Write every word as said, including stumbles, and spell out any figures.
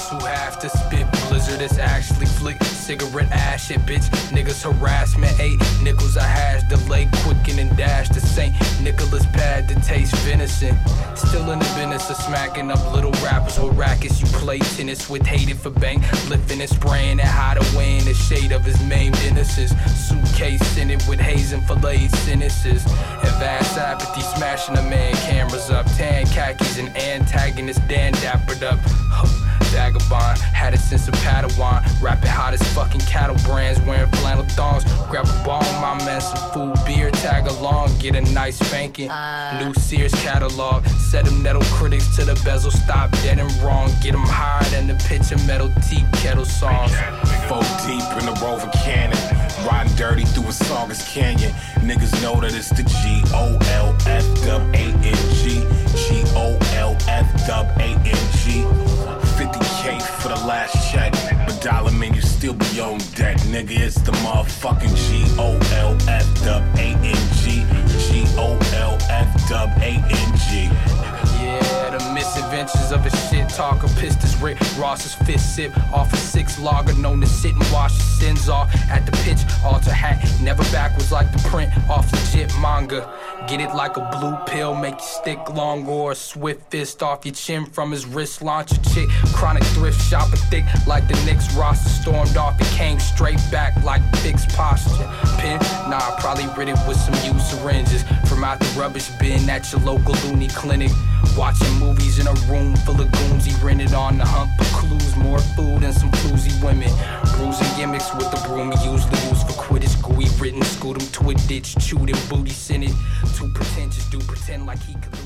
Niggas who have to spit blizzard, it's actually flick cigarette ash shit, bitch. Niggas harassment, eight nickels a hash, delay, quicken and dash. The Saint Nicholas pad to taste venison. Still in the business of smacking up little rappers with rackets. You play tennis with, hated for bank, lifting and spraying and hide away in the shade of his maimed innocence. Suitcase in it with haze and filleted sentences. And vast apathy smashing a man, cameras up, tan khakis and antagonist Dan dappered up. Vagabond, had it since a Padawan. Rapping hot as fucking cattle brands, wearing flannel thongs. Grab a ball, my man, some food, beer, tag along, get a nice spanking. Uh. New Sears catalog, set them nettle critics to the bezel, stop dead and wrong. Get them higher than the pitch of metal tea kettle songs. Four deep in the Rover Cannon, riding dirty through a Saugus Canyon. Niggas know that it's the G O L F W A N G, G O L F W A N G. fifty K for the last check, but dollar man, you still be on deck, nigga. It's the motherfucking G O L F W A N G, G O L F W A N G. Yeah, the misadventures of a shit talker. Pistis Rick Ross's fist sip off a six lager, known to sit and wash his sins off at the pitch. Alter hat, never backwards like the print off legit manga. Get it like a blue pill, make you stick longer, or a swift fist off your chin from his wrist. Launch a chick, chronic thrift shopper thick like the Knicks roster. Stormed off and came straight back like fixed posture. Pin, nah, probably rid it with some used syringes from out the rubbish bin at your local loony clinic. Watching movies in a room full of goons, he rented on the hump of clues. More food and some floozy women. Bruising gimmicks with the broom he usually use for Quidditch. Gooey written, scoot him to a ditch, chewed him, booty sent it. Too pretentious, do pretend like he could